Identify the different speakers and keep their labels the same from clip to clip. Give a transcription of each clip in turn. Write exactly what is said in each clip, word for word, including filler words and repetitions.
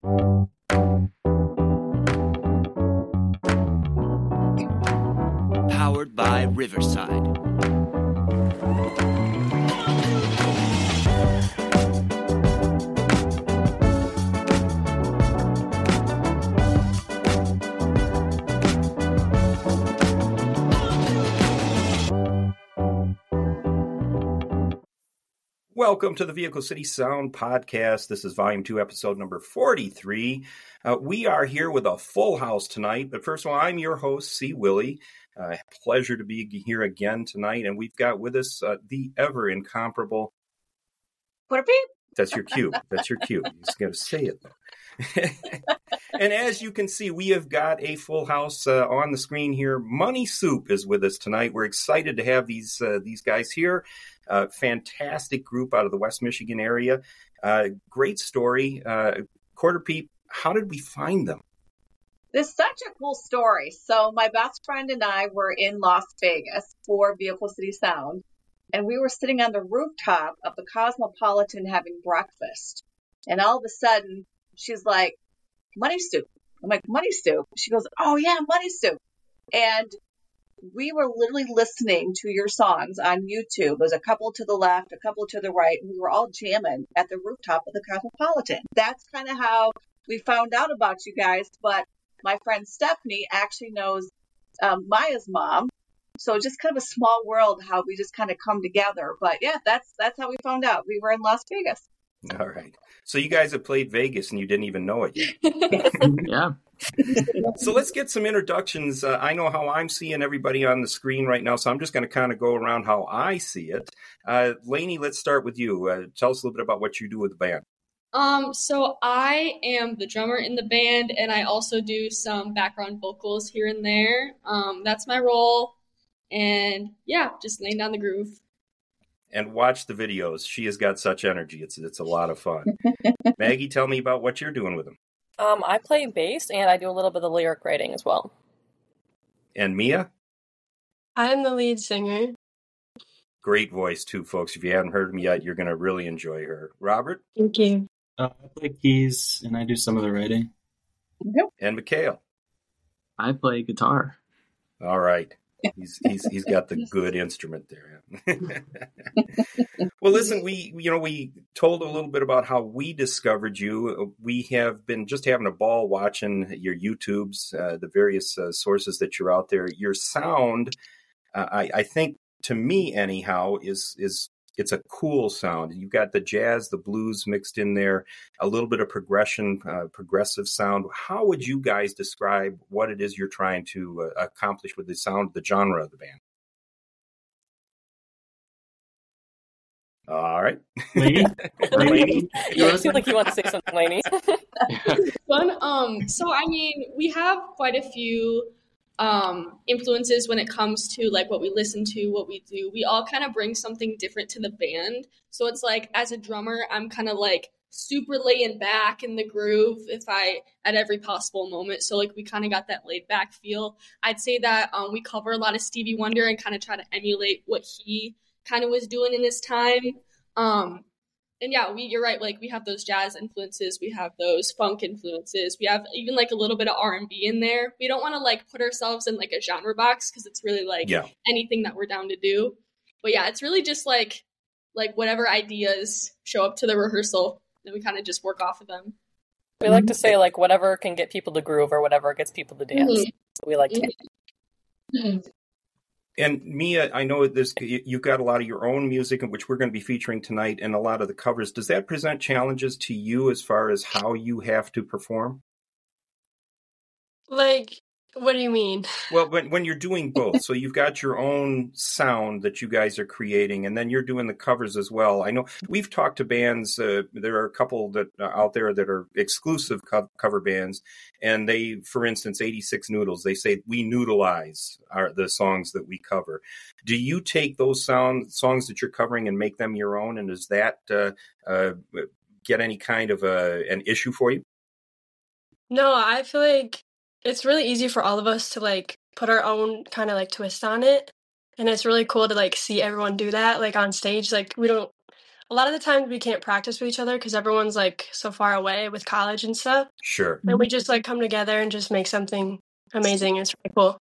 Speaker 1: Powered by Riverside.
Speaker 2: Welcome to the Vehicle City Sound Podcast. This is Volume two, Episode number forty-three. Uh, we are here with a full house tonight, but first of all, I'm your host, C. Willie. Uh, pleasure to be here again tonight, and we've got with us uh, the ever-incomparable...
Speaker 3: What a beep!
Speaker 2: That's your cue. That's your cue. You just got to say it, though. And as you can see, we have got a full house uh, on the screen here. Money Soup is with us tonight. We're excited to have these uh, these guys here. Uh, fantastic group out of the West Michigan area. Uh, great story. Uh, Quarter Peep, how did we find them?
Speaker 3: This is such a cool story. So my best friend and I were in Las Vegas for Vehicle City Sound, and we were sitting on the rooftop of the Cosmopolitan having breakfast. And all of a sudden, she's like, Money Soup. I'm like, Money Soup? She goes, oh, yeah, Money Soup. And we were literally listening to your songs on YouTube. There's a couple to the left, a couple to the right, and we were all jamming at the rooftop of the Cosmopolitan. That's kind of how we found out about you guys. But my friend Stephanie actually knows um, Maya's mom. So just kind of a small world how we just kind of come together. But yeah, that's that's how we found out. We were in Las Vegas.
Speaker 2: All right. So you guys have played Vegas and you didn't even know it yet.
Speaker 4: Yeah.
Speaker 2: So let's get some introductions. Uh, I know how I'm seeing everybody on the screen right now, so I'm just going to kind of go around how I see it. Uh, Lainey, let's start with you. Uh, tell us a little bit about what you do with the band.
Speaker 5: Um, so I am the drummer in the band, and I also do some background vocals here and there. Um, that's my role. And yeah, just laying down the groove.
Speaker 2: And watch the videos. She has got such energy. It's it's a lot of fun. Maggie, tell me about what you're doing with them.
Speaker 6: Um, I play bass, and I do a little bit of lyric writing as well.
Speaker 2: And Mia?
Speaker 7: I'm the lead singer.
Speaker 2: Great voice, too, folks. If you haven't heard me yet, you're going to really enjoy her. Robert?
Speaker 7: Thank you.
Speaker 4: Uh, I play keys, and I do some of the writing.
Speaker 3: Yep.
Speaker 2: And Mikhail?
Speaker 4: I play guitar.
Speaker 2: All right. He's he's he's got the good instrument there. Well, listen, we you know we told a little bit about how we discovered you. We have been just having a ball watching your YouTubes, uh, the various uh, sources that you're out there. Your sound, uh, I, I think, to me anyhow, is is it's a cool sound. You've got the jazz, the blues mixed in there, a little bit of progression, uh, progressive sound. How would you guys describe what it is you're trying to uh, accomplish with the sound, the genre of the band? All right.
Speaker 4: Lainey?
Speaker 2: Lainey?
Speaker 6: You feel like you want to say something, Lainey.
Speaker 5: Fun. Um, so I mean, we have quite a few um, influences when it comes to like what we listen to, what we do. We all kind of bring something different to the band. So it's like, as a drummer, I'm kind of like super laying back in the groove if I at every possible moment. So like we kind of got that laid back feel. I'd say that um, we cover a lot of Stevie Wonder and kind of try to emulate what he kind of was doing in his time. Um, and yeah, we you're right. Like we have those jazz influences, we have those funk influences, we have even like a little bit of R and B in there. We don't want to like put ourselves in like a genre box because it's really like
Speaker 2: yeah.
Speaker 5: anything that we're down to do. But yeah, it's really just like like whatever ideas show up to the rehearsal, then we kind of just work off of them.
Speaker 6: We like to say like whatever can get people to groove or whatever gets people to dance.
Speaker 5: Mm-hmm.
Speaker 6: So we like to.
Speaker 5: Mm-hmm.
Speaker 2: And Mia, I know this. You've got a lot of your own music, which we're going to be featuring tonight, and a lot of the covers. Does that present challenges to you as far as how you have to perform?
Speaker 7: Like, what do you mean?
Speaker 2: Well, when when you're doing both, so you've got your own sound that you guys are creating, and then you're doing the covers as well. I know we've talked to bands. Uh, there are a couple that are out there that are exclusive co- cover bands, and they, for instance, eighty-six Noodles. They say we noodleize our the songs that we cover. Do you take those sound songs that you're covering and make them your own? And does that uh, uh, get any kind of a, an issue for you?
Speaker 7: No, I feel like it's really easy for all of us to like put our own kind of like twist on it. And it's really cool to like see everyone do that like on stage. Like we don't, a lot of the times we can't practice with each other because everyone's like so far away with college and stuff.
Speaker 2: Sure.
Speaker 7: And we just like come together and just make something amazing. It's really cool.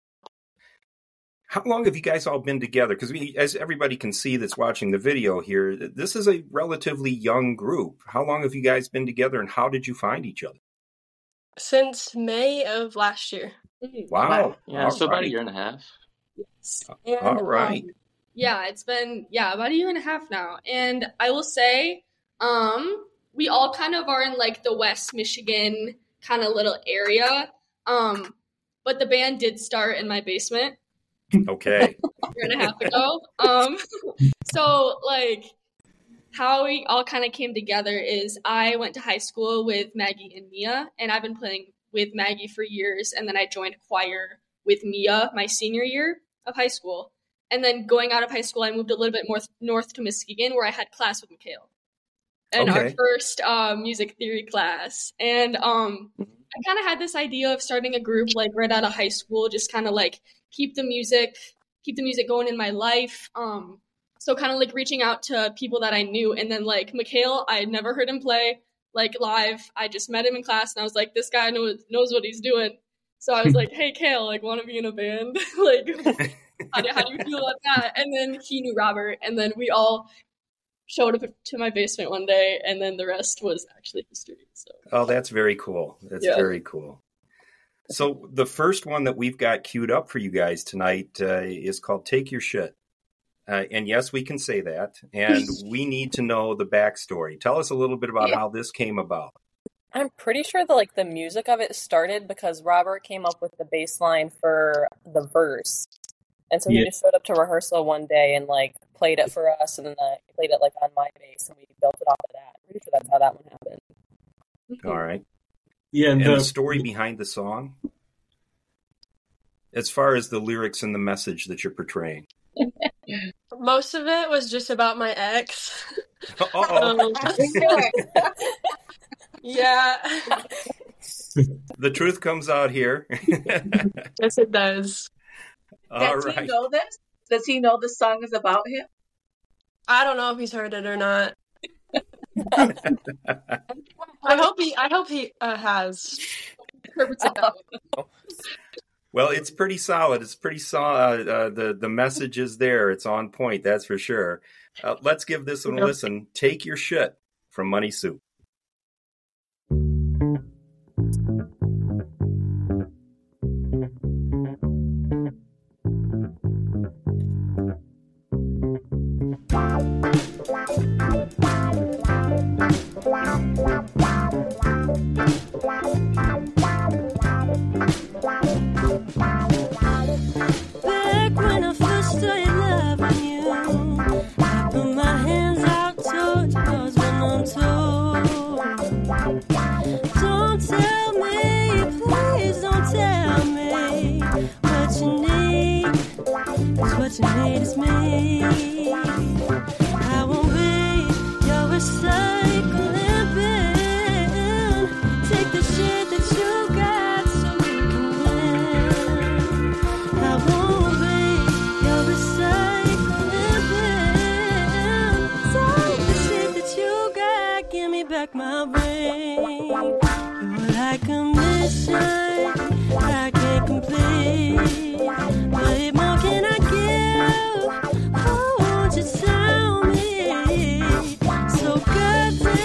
Speaker 2: How long have you guys all been together? Because we, as everybody can see that's watching the video here, this is a relatively young group. How long have you guys been together, and how did you find each other?
Speaker 7: Since May of last year.
Speaker 2: Wow.
Speaker 4: Yeah,
Speaker 2: All
Speaker 4: so about a
Speaker 2: right.
Speaker 4: year and a half.
Speaker 5: Yes.
Speaker 2: All right.
Speaker 5: Um, yeah, it's been yeah about a year and a half now, and I will say, um, we all kind of are in like the West Michigan kind of little area, um, but the band did start in my basement.
Speaker 2: Okay.
Speaker 5: A year and a half ago. Um, so like how we all kind of came together is I went to high school with Maggie and Mia, and I've been playing with Maggie for years, and then I joined choir with Mia my senior year of high school. And then going out of high school, I moved a little bit more north to Muskegon, where I had class with Mikhail in
Speaker 2: Okay.
Speaker 5: our first uh, music theory class. And um, I kind of had this idea of starting a group like right out of high school, just kind of like keep the music, keep the music going in my life. Um, so kind of like reaching out to people that I knew. And then like Mikhail, I had never heard him play like live. I just met him in class, and I was like, this guy knows knows what he's doing. So I was like, hey, Kale, like, want to be in a band? like, how do, how do you feel about that? And then he knew Robert, and then we all showed up to my basement one day, and then the rest was actually history. So.
Speaker 2: Oh, that's very cool. That's
Speaker 5: Yeah.
Speaker 2: very cool. So the first one that we've got queued up for you guys tonight uh, is called Take Your Shit. Uh, and yes, we can say that. And we need to know the backstory. Tell us a little bit about
Speaker 3: Yeah.
Speaker 2: how this came about.
Speaker 6: I'm pretty sure that like the music of it started because Robert came up with the bass line for the verse. And so he
Speaker 4: Yeah.
Speaker 6: just showed up to rehearsal one day and like played it for us, and then uh, he played it like on my bass, and we built it off of that. I'm pretty sure that's how that one happened.
Speaker 2: All right.
Speaker 4: Yeah, and
Speaker 2: And
Speaker 4: the,
Speaker 2: the story behind the song? As far as the lyrics and the message that you're portraying.
Speaker 7: Most of it was just about my ex.
Speaker 2: Uh-oh.
Speaker 7: Um,
Speaker 3: We knew it.
Speaker 7: yeah.
Speaker 2: The truth comes out here.
Speaker 7: Yes, it does.
Speaker 2: All
Speaker 3: Does he
Speaker 2: right.
Speaker 3: know this? Does he know the song is about him?
Speaker 7: I don't know if he's heard it or not. I hope he. I hope he uh, has.
Speaker 2: Well, it's pretty solid. It's pretty solid. Uh, the the message is there. It's on point. That's for sure. Uh, let's give this one a listen. Take Your Shit from Money Soup.
Speaker 8: Back when I first started loving you, I put my hands out towards yours when I'm told. Don't tell me, please don't tell me what you need, 'cause what you need is me. I won't be your recycling bin. Take the shit that you got so you can win. I won't be your recycling bin. Take the shit that you got, give me back my brain. You're like a mission I can't complete. What more can I give? Oh, won't you tell me? So goddamn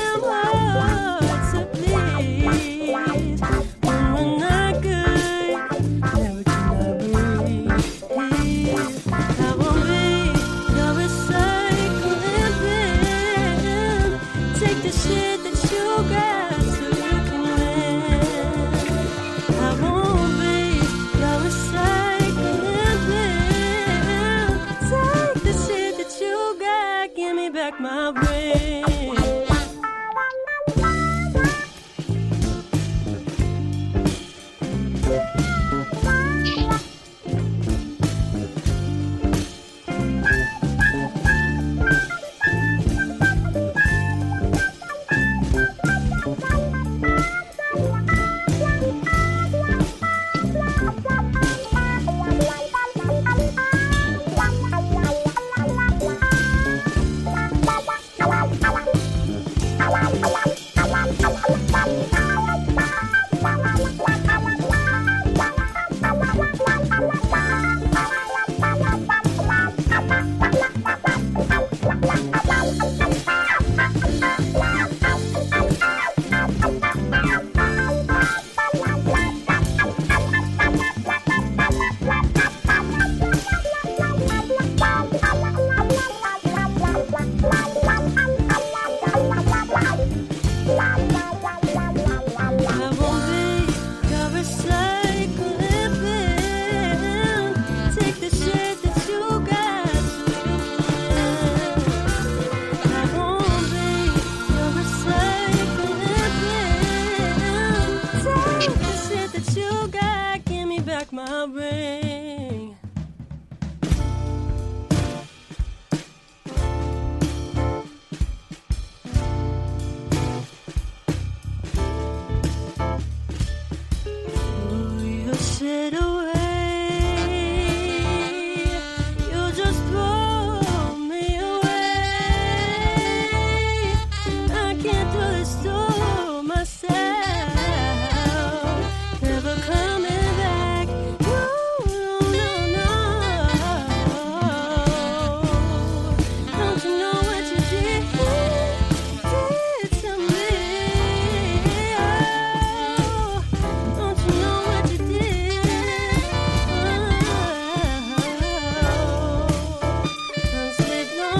Speaker 8: my brain. Throw your shit away. You just throw me away. I can't do this to myself. Never coming back. No, no, no, no. Don't you know what you did? Did to me? Oh, don't you know what you did? Oh, don't sleep no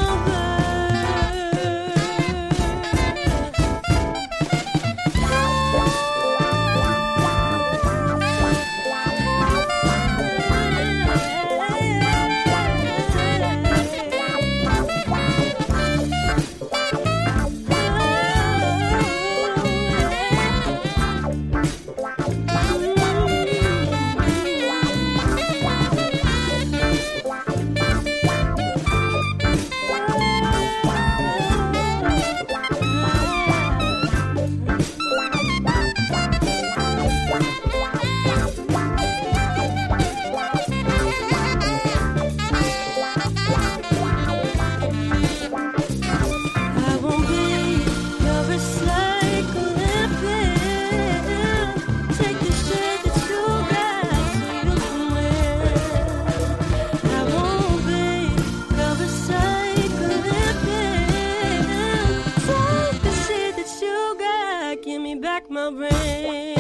Speaker 8: I won't be your recycling bin. Take the shit that you got so you can win. I won't be your recycling bin. Take the shit that you got, give me back my brain.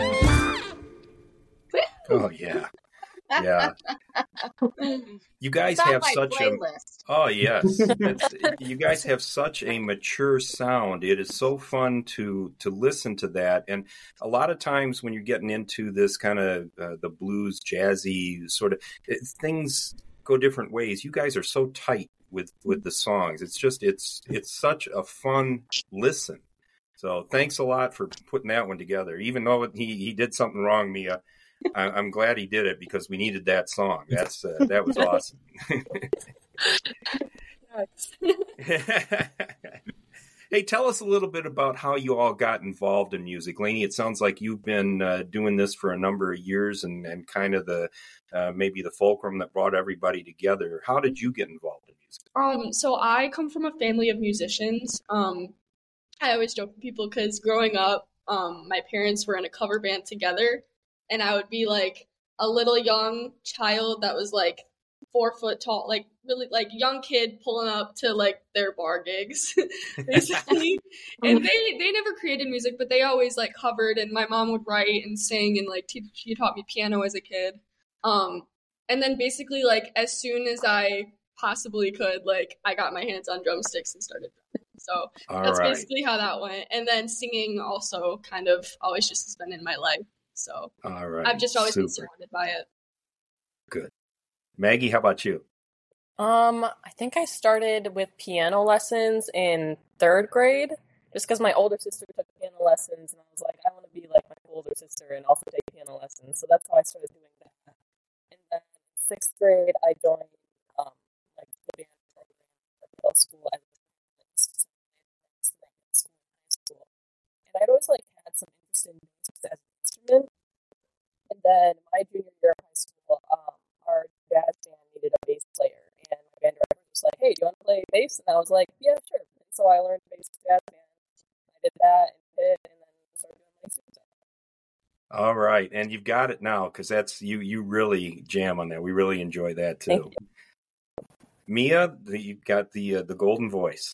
Speaker 2: Oh yeah, yeah. You guys
Speaker 3: It's on
Speaker 2: have
Speaker 3: my
Speaker 2: such a
Speaker 3: playlist.
Speaker 2: oh yes, it's, you guys have such a mature sound. It is so fun to to listen to that. And a lot of times when you're getting into this kind of uh, the blues, jazzy sort of it, things go different ways. You guys are so tight with with the songs. It's just it's it's such a fun listen. So thanks a lot for putting that one together. Even though he he did something wrong, Mia. I- I'm glad he did it because we needed that song. That's uh, that was awesome. Hey, tell us a little bit about how you all got involved in music, Lainey. It sounds like you've been uh, doing this for a number of years, and, and kind of the uh, maybe the fulcrum that brought everybody together. How did you get involved in music?
Speaker 5: Um, so I come from a family of musicians. Um, I always joke with people because growing up, um, my parents were in a cover band together, and I would be like a little young child that was like four foot tall, like really like young kid pulling up to like their bar gigs, basically. And they they never created music, but they always like covered. And my mom would write and sing, and like t- she taught me piano as a kid. Um, and then basically like as soon as I possibly could, like I got my hands on drumsticks and started drumming. So
Speaker 2: All
Speaker 5: that's
Speaker 2: right.
Speaker 5: basically how that went. And then singing also kind of always just has been in my life. So
Speaker 2: All right.
Speaker 5: I've just always been
Speaker 2: Super.
Speaker 5: surrounded by it.
Speaker 2: Good. Maggie, how about you?
Speaker 6: Um, I think I started with piano lessons in third grade, just because my older sister took piano lessons, and I was like, I want to be like my older sister and also take piano lessons. So that's how I started doing that. And then in sixth grade, I joined um like the band program at middle school. I was in school and high school, and I'd always like had some interest in music as an instrument. And then my junior year of high school, um, our jazz band needed a bass player, and my band director was like, "Hey, do you want to play bass?" And I was like, "Yeah, sure." And so I learned bass with jazz band. I did that and hit, and then started doing my super.
Speaker 2: All right, and you've got it now because that's you. You really jam on that. We really enjoy that too.
Speaker 6: Thank you.
Speaker 2: Mia, the, you've got the uh, the golden voice.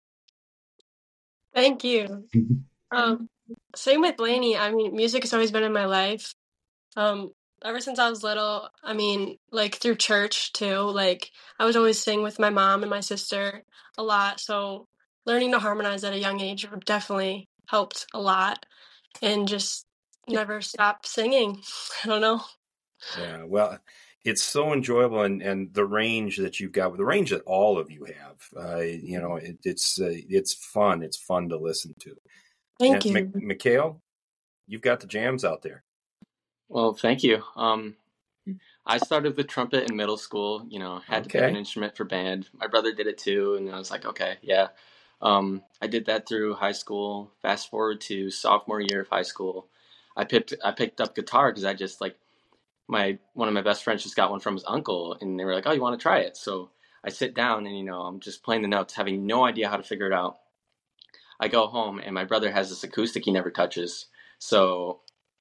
Speaker 7: Thank you. Um, same with Lainey. I mean, music has always been in my life. Um, ever since I was little, I mean, like through church too. Like I was always singing with my mom and my sister a lot. So learning to harmonize at a young age definitely helped a lot, and just never stop singing. I don't know.
Speaker 2: Yeah, well, it's so enjoyable, and, and the range that you've got, the range that all of you have, uh, you know, it, it's uh, it's fun. It's fun to listen to.
Speaker 7: Thank
Speaker 2: And
Speaker 7: you.
Speaker 2: Mi- Mikhail, you've got the jams out there.
Speaker 4: Well, thank you. Um, I started with trumpet in middle school, you know, had to pick
Speaker 2: Okay.
Speaker 4: an instrument for band. My brother did it too, and I was like, okay, yeah. Um, I did that through high school. Fast forward to sophomore year of high school, I picked I picked up guitar because I just like my one of my best friends just got one from his uncle, and they were like, oh, you want to try it? So I sit down and, you know, I'm just playing the notes, having no idea how to figure it out. I go home and my brother has this acoustic he never touches. So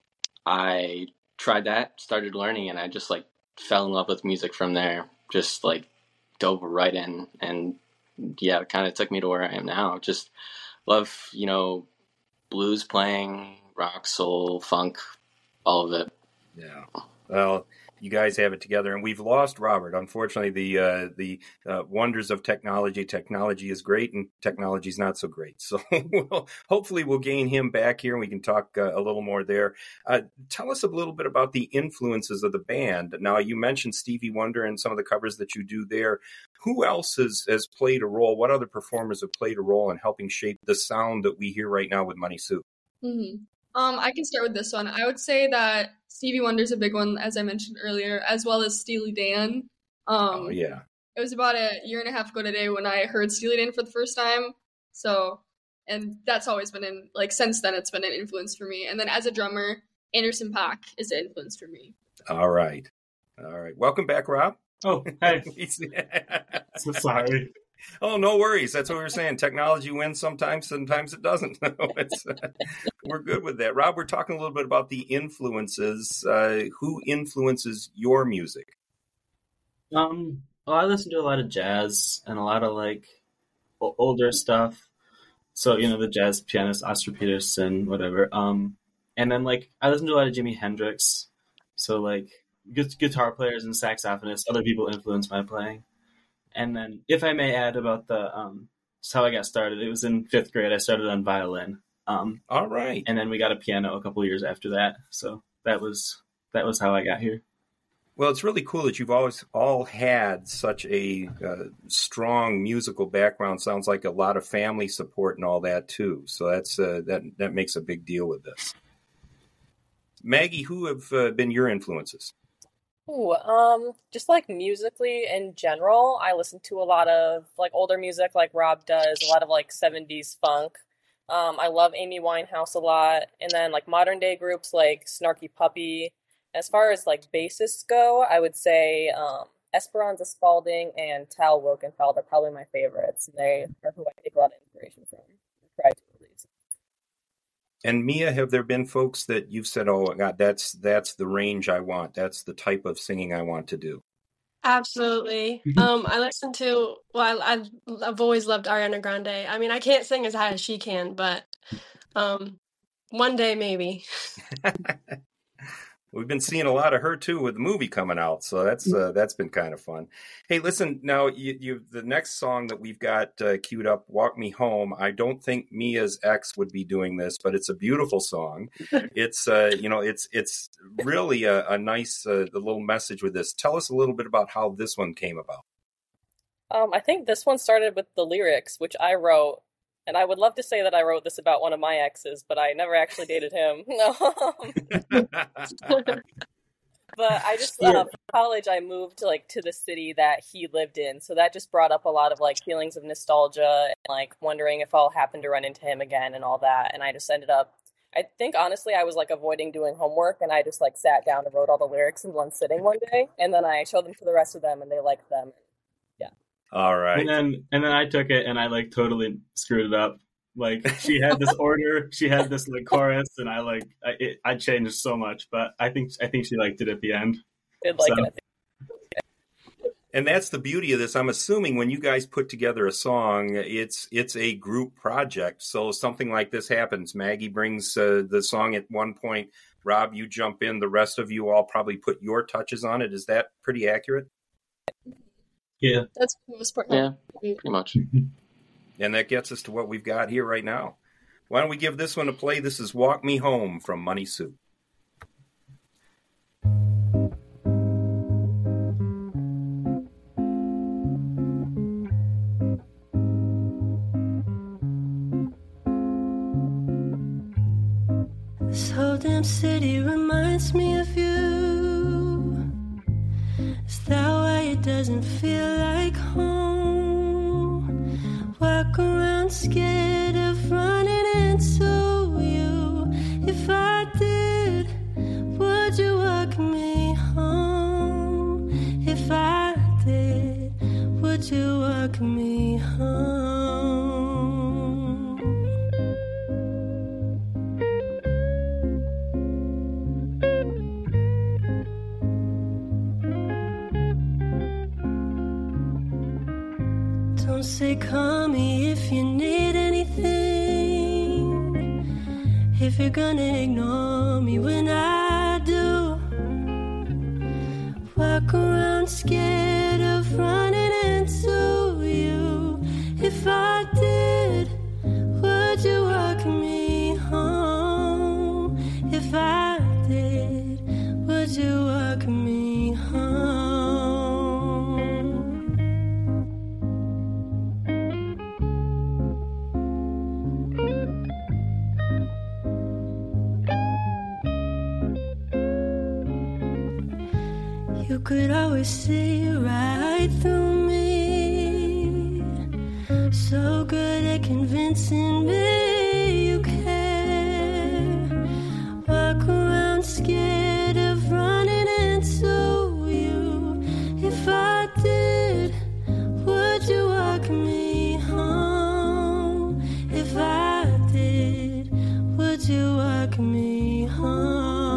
Speaker 4: I tried that, started learning, and I just like fell in love with music from there. Just like dove right in, and yeah, it kind of took me to where I am now. Just love, you know, blues playing, rock, soul, funk, all of it.
Speaker 2: Yeah. Well, you guys have it together, and we've lost Robert. Unfortunately, the uh, the uh, wonders of technology. Technology is great, and technology is not so great. So, we'll, hopefully, we'll gain him back here, and we can talk uh, a little more there. Uh, tell us a little bit about the influences of the band. Now, you mentioned Stevie Wonder and some of the covers that you do there. Who else has, has played a role? What other performers have played a role in helping shape the sound that we hear right now with Money Soup?
Speaker 5: Mm-hmm. Um, I can start with this one. I would say that Stevie Wonder's a big one, as I mentioned earlier, as well as Steely Dan. Um,
Speaker 2: Oh, yeah.
Speaker 5: It was about a year and a half ago today when I heard Steely Dan for the first time. So, and that's always been in, like, since then, it's been an influence for me. And then as a drummer, Anderson .Paak is an influence for me.
Speaker 2: All right. All right. Welcome back, Rob.
Speaker 9: Oh, hey.
Speaker 2: He's-
Speaker 9: So sorry.
Speaker 2: Oh, no worries. That's what we were saying. Technology wins sometimes, sometimes it doesn't. it's, uh, we're good with that. Rob, we're talking a little bit about the influences. Uh, who influences your music?
Speaker 4: Um, well, I listen to a lot of jazz and a lot of like o- older stuff. So, you know, the jazz pianist Oscar Peterson, whatever. Um, and then like I listen to a lot of Jimi Hendrix. So like gu- guitar players and saxophonists, other people influence my playing. And then, if I may add about the um, just how I got started, it was in fifth grade. I started on violin. Um,
Speaker 2: All right.
Speaker 4: and then we got a piano a couple years after that. So that was that was how I got here.
Speaker 2: Well, it's really cool that you've always all had such a uh, strong musical background. Sounds like a lot of family support and all that too. So that's uh, that that makes a big deal with this. Maggie, who have uh, been your influences?
Speaker 6: Ooh, um, just like musically in general, I listen to a lot of like older music, like Rob does, a lot of like seventies funk. Um, I love Amy Winehouse a lot, and then like modern day groups like Snarky Puppy. As far as like bassists go, I would say um, Esperanza Spalding and Tal Wilkenfeld are probably my favorites. They are who I take a lot of inspiration from. I try to at least.
Speaker 2: And Mia, have there been folks that you've said, "Oh God, that's that's the range I want. That's the type of singing I want to do"?
Speaker 7: Absolutely. Um, I listen to, well, I, I've, I've always loved Ariana Grande. I mean, I can't sing as high as she can, but um, one day maybe.
Speaker 2: We've been seeing a lot of her too with the movie coming out, so that's uh, that's been kind of fun. Hey, listen, now you, you the next song that we've got uh, queued up, "Walk Me Home." I don't think Mia's ex would be doing this, but it's a beautiful song. It's uh, you know, it's it's really a, a nice uh, the little message with this. Tell us a little bit about how this one came about.
Speaker 6: Um, I think this one started with the lyrics, which I wrote, and I would love to say that I wrote this about one of my exes, but I never actually dated him. No. But I just, uh, for college, I moved to, like, to the city that he lived in, so that just brought up a lot of, like, feelings of nostalgia, and, like, wondering if I'll happen to run into him again and all that, and I just ended up, I think, honestly, I was, like, avoiding doing homework, and I just, like, sat down and wrote all the lyrics in one sitting one day, and then I showed them to the rest of them, and they liked them.
Speaker 2: All right.
Speaker 4: And then and then I took it and I like totally screwed it up. Like she had this order, she had this like chorus, and I like I, it, I changed so much, but I think I think she liked it at the end.
Speaker 6: Did like
Speaker 4: So-
Speaker 6: it.
Speaker 2: And that's the beauty of this. I'm assuming when you guys put together a song, it's it's a group project. So something like this happens. Maggie brings uh, the song at one point. Rob, you jump in. The rest of you all probably put your touches on it. Is that pretty accurate?
Speaker 4: Yeah,
Speaker 5: That's the most part.
Speaker 4: yeah, pretty much.
Speaker 2: And that gets us to what we've got here right now. Why don't we give this one a play? This is "Walk Me Home" from Money Soup.
Speaker 8: This whole damn city reminds me of you. That way it doesn't feel like home. Walk around scared of running into you. If I did, would you welcome me home? If I did, would you welcome me home? Don't say call me if you need anything. If you're gonna ignore me when I do. Walk around scared of running into you. If I did, would you welcome me home? If I did, would you welcome me home? You could always see right through me. So good at convincing me you care. Walk around scared of running into you. If I did, would you welcome me home? If I did, would you welcome me home?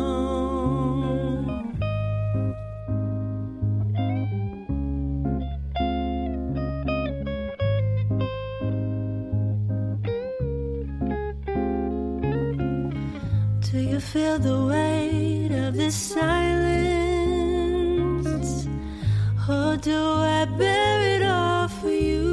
Speaker 8: Do you feel the weight of this silence? Or do I bear it all for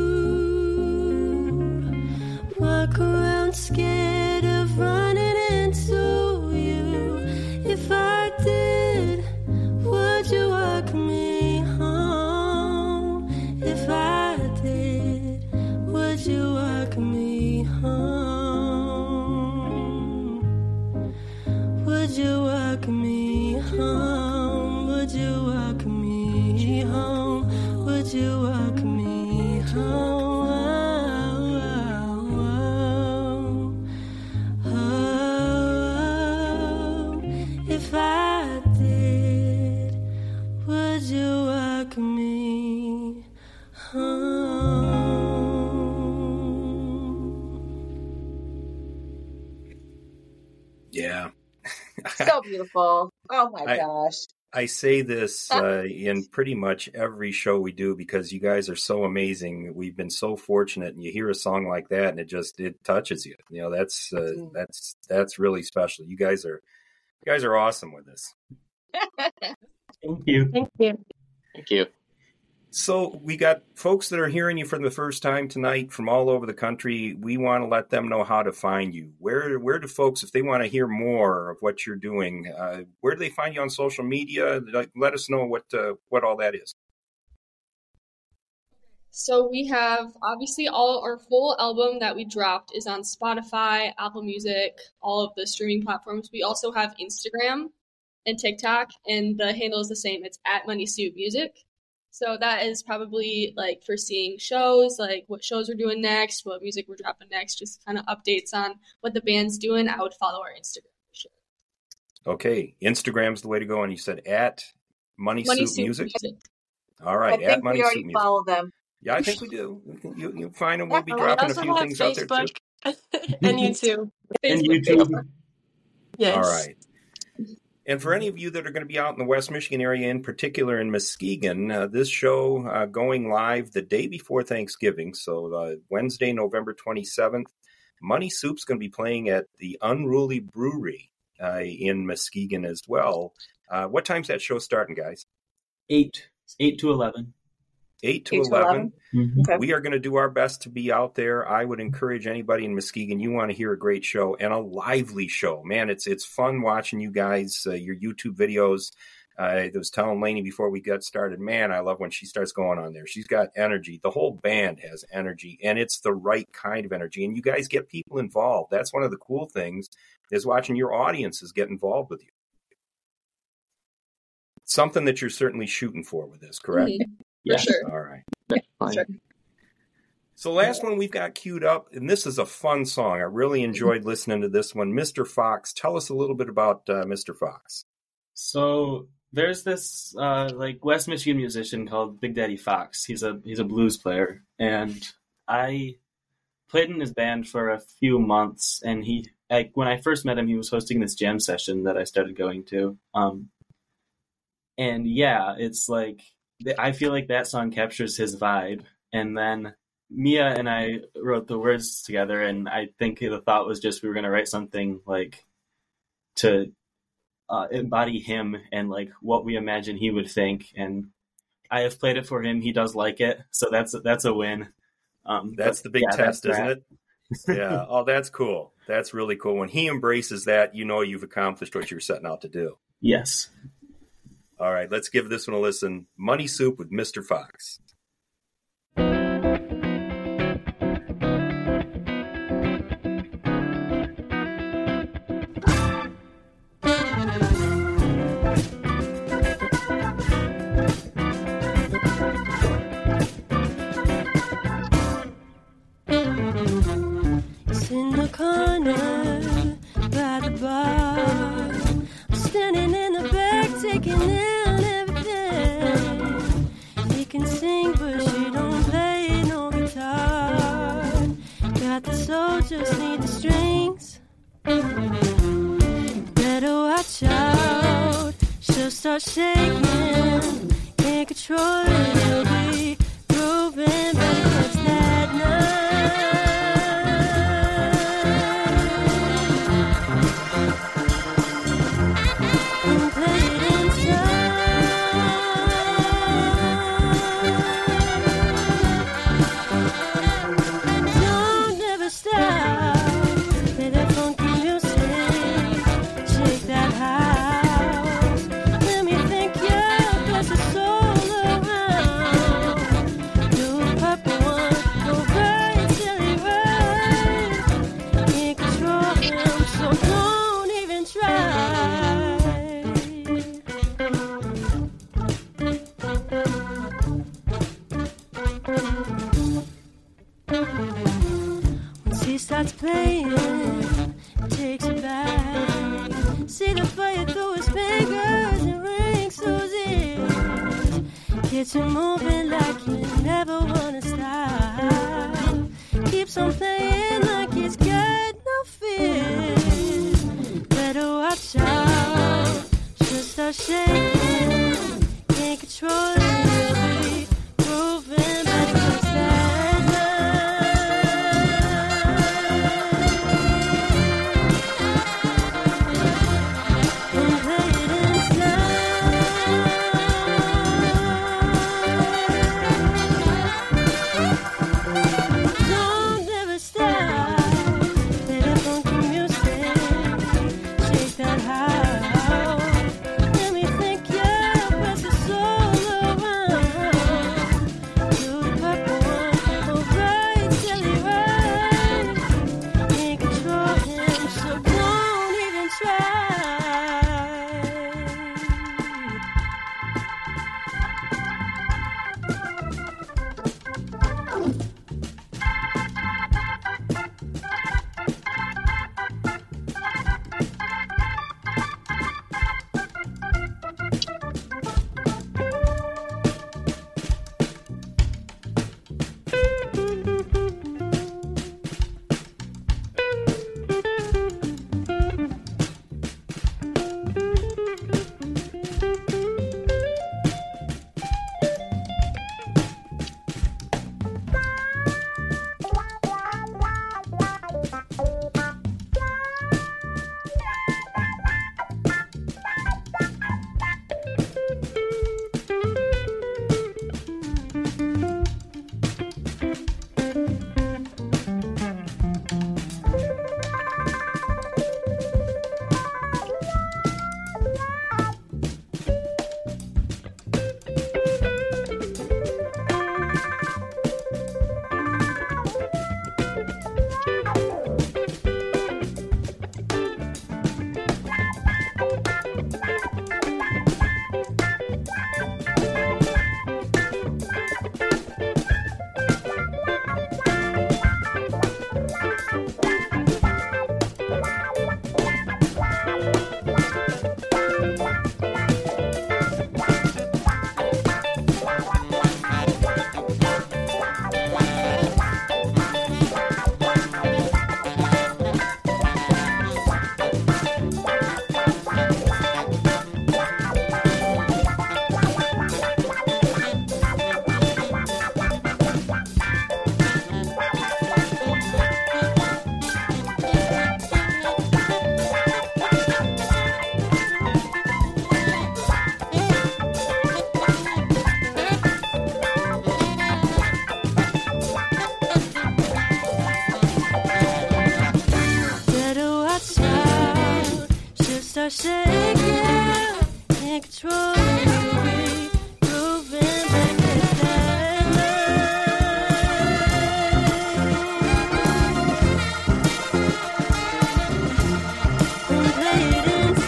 Speaker 8: you? Walk around scared of running into you. If I did, would you welcome me home? If I did, would you welcome me home? Would you welcome me home? Would you welcome me home? Would you welcome me home? Oh, oh, oh. If I did, would you welcome me home?
Speaker 2: Yeah.
Speaker 3: So beautiful. Oh my
Speaker 2: I-
Speaker 3: gosh.
Speaker 2: I say this uh, in pretty much every show we do because you guys are so amazing. We've been so fortunate, and you hear a song like that, and it just it touches you. You know, that's uh,
Speaker 3: Mm-hmm.
Speaker 2: that's that's really special. You guys are you guys are awesome with this.
Speaker 9: Thank you.
Speaker 7: Thank you.
Speaker 4: Thank you.
Speaker 2: So we got folks that are hearing you for the first time tonight from all over the country. We want to let them know how to find you. Where where do folks, if they want to hear more of what you're doing, uh, where do they find you on social media? Like, let us know what uh, what all that is.
Speaker 5: So we have obviously all our full album that we dropped is on Spotify, Apple Music, all of the streaming platforms. We also have Instagram and TikTok, and the handle is the same. It's at Money Suit Music. So that is probably like for seeing shows, like what shows we're doing next, what music we're dropping next, just kind of updates on what the band's doing. I would follow our Instagram for sure.
Speaker 2: Okay, Instagram's the way to go. And you said at Money,
Speaker 5: Money
Speaker 2: Suit
Speaker 5: Suit
Speaker 2: Music.
Speaker 5: Music.
Speaker 2: All
Speaker 3: I
Speaker 2: right, at
Speaker 3: think
Speaker 2: Money
Speaker 3: we
Speaker 2: Suit
Speaker 3: already
Speaker 2: Music.
Speaker 3: follow them.
Speaker 2: Yeah, I think we do. You you find them. We'll be
Speaker 7: Oh, we
Speaker 2: dropping a
Speaker 7: also
Speaker 2: few
Speaker 7: have
Speaker 2: things out there too.
Speaker 7: Facebook and YouTube.
Speaker 9: And
Speaker 5: Facebook.
Speaker 9: YouTube.
Speaker 7: Yes.
Speaker 2: All right. And for any of you that are going to be out in the West Michigan area, in particular in Muskegon, uh, this show uh, going live the day before Thanksgiving, so uh, Wednesday, November twenty-seventh. Money Soup's going to be playing at the Unruly Brewery uh, in Muskegon as well. Uh, what time's that show starting, guys?
Speaker 9: Eight. Eight to eleven.
Speaker 2: eight to
Speaker 3: Eight to
Speaker 2: eleven.
Speaker 9: Mhm.
Speaker 3: Okay.
Speaker 2: We are going to do our best to be out there. I would encourage anybody in Muskegon, you want to hear a great show and a lively show. Man, it's it's fun watching you guys, uh, your YouTube videos. I was telling Lainey before we got started, man, I love when she starts going on there. She's got energy. The whole band has energy, and it's the right kind of energy. And you guys get people involved. That's one of the cool things, is watching your audiences get involved with you. something that you're certainly shooting for with this, correct?
Speaker 5: Mhm.
Speaker 9: Yeah.
Speaker 5: For sure.
Speaker 2: All right.
Speaker 4: Fine.
Speaker 5: Sure.
Speaker 2: So last one we've got queued up, and this is a fun song. I really enjoyed listening to this one. Mister Fox, tell us a little bit about uh, Mister Fox.
Speaker 9: So there's this uh, like West Michigan musician called Big Daddy Fox. He's a he's a blues player, and I played in his band for a few months. And he, like, when I first met him, he was hosting this jam session that I started going to. Um, and yeah, it's like I feel like that song captures his vibe. And then Mia and I wrote the words together, and I think the thought was just we were going to write something like to uh, embody him and like what we imagine he would think. And I have played it for him; he does like it, so that's that's a win. Um,
Speaker 2: That's the big
Speaker 9: yeah,
Speaker 2: test,
Speaker 9: that's
Speaker 2: isn't
Speaker 9: that.
Speaker 2: it? Yeah. Oh, that's cool. That's really cool. When he embraces that, you know you've accomplished what you were setting out to do.
Speaker 9: Yes.
Speaker 2: All right, let's give this one a listen. Money Soup with Mister Fox.
Speaker 8: It's in the corner by the bar. I'm standing in the back, taking in everything. She can sing, but she don't play no guitar. Got the soul, just need the strings. Better watch out, she'll start shaking. Can't control it, she'll be grooving. Better catch that night. And play it inside. Don't ever stop. Play that funky music. Shake that house. Let me think, yeah, bless your soul around. Do a purple one, go right till he right. Can't control him, so don't even try. Once he starts playing, it takes you back. See the fire through his fingers and rings through his ears. Gets you moving like you never wanna stop. Keeps on playing like he's got no fear. Better watch out, she'll start shaking. Can't control it, she'll be grooving. Better catch that night. And play it inside. Don't ever stop. Play that funky music. Shake that house. Let me think, yeah, press the soul around. Do the purple one, go right till he right. Can't control him, so don't even try. take you, can't control you, moving back this time. And play it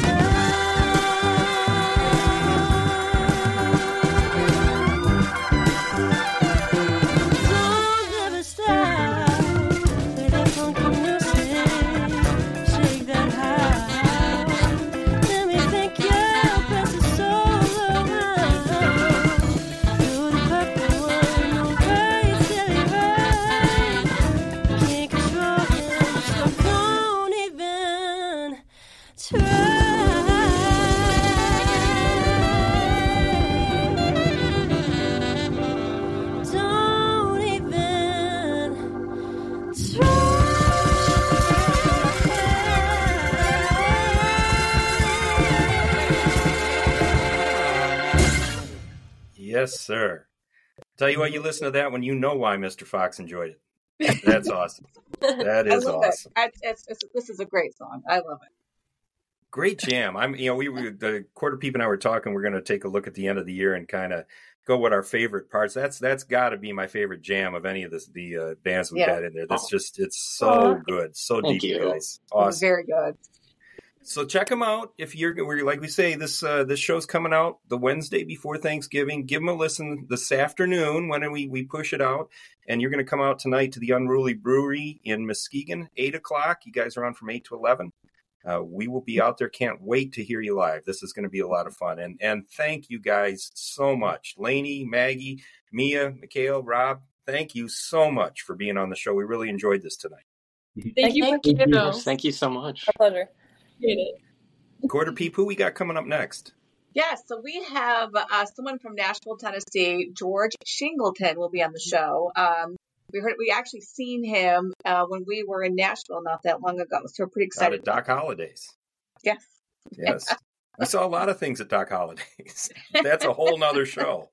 Speaker 8: inside. Don't ever stop. Play that funky music, shake that house. Let me think you pass the soul around. You're the purple one, no way, silly right. Can't control him, so don't even try. Don't even
Speaker 2: Yes, sir. Tell you what, you listen to that when you know why Mister Fox enjoyed it. That's awesome. That
Speaker 3: I
Speaker 2: is
Speaker 3: love
Speaker 2: awesome.
Speaker 3: it. I, it's, it's, this is a great song. I love it.
Speaker 2: Great jam. I'm, you know, we were the Quarter Peep and I were talking. We're going to take a look at the end of the year and kind of go what our favorite parts. That's that's got to be my favorite jam of any of this, the uh, bands we've
Speaker 3: Yeah.
Speaker 2: had in there. That's just it's so good, so
Speaker 4: Thank
Speaker 2: deep,
Speaker 4: you.
Speaker 2: guys.
Speaker 3: It was
Speaker 2: Awesome.
Speaker 3: very good.
Speaker 2: So check them out if you're we're, like we say this uh, this show's coming out the Wednesday before Thanksgiving. Give them a listen this afternoon when we we push it out, and you're going to come out tonight to the Unruly Brewery in Muskegon, eight o'clock. You guys are on from eight to eleven. Uh, we will be out there. Can't wait to hear you live. This is going to be a lot of fun. And and thank you guys so much. Lainey, Maggie, Mia, Mikhail, Rob, thank you so much for being on the show. We really enjoyed this tonight.
Speaker 5: Thank you for
Speaker 7: Thank you.
Speaker 4: Of course, thank you so much.
Speaker 6: Our pleasure.
Speaker 5: appreciating it.
Speaker 2: Quarter Peep, who we got coming up next?
Speaker 3: Yeah, so we have uh, someone from Nashville, Tennessee. George Shingleton will be on the show. Um, we heard we actually seen him uh, when we were in Nashville not that long ago, so we're pretty
Speaker 2: Out
Speaker 3: excited.
Speaker 2: at Doc Holiday's.
Speaker 3: Yes.
Speaker 2: Yes. I saw a lot of things at Doc Holiday's. That's a whole nother show.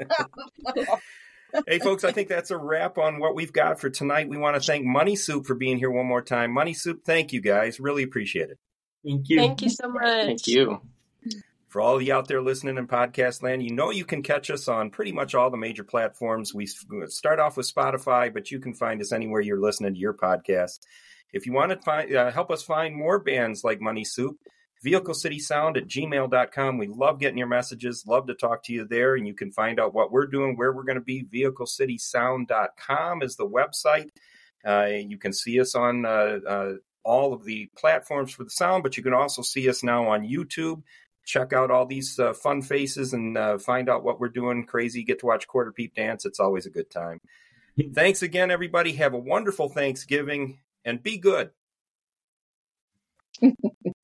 Speaker 2: Hey, folks, I think that's a wrap on what we've got for tonight. We want to thank Money Soup for being here one more time. Money Soup, thank you, guys. Really appreciate it.
Speaker 9: Thank you.
Speaker 7: Thank you so much.
Speaker 4: Thank you.
Speaker 2: For all of you out there listening in podcast land, you know you can catch us on pretty much all the major platforms. We start off with Spotify, but you can find us anywhere you're listening to your podcast. If you want to find, uh, help us find more bands like Money Soup, vehicle city sound at gmail dot com. We love getting your messages, love to talk to you there, and you can find out what we're doing, where we're going to be. vehicle city sound dot com is the website. Uh, you can see us on uh, uh, all of the platforms for the sound, but you can also see us now on YouTube. Check out all these uh, fun faces and uh, find out what we're doing crazy. Get to watch Quarter Peep dance. It's always a good time. Thanks again, everybody. Have a wonderful Thanksgiving and be good.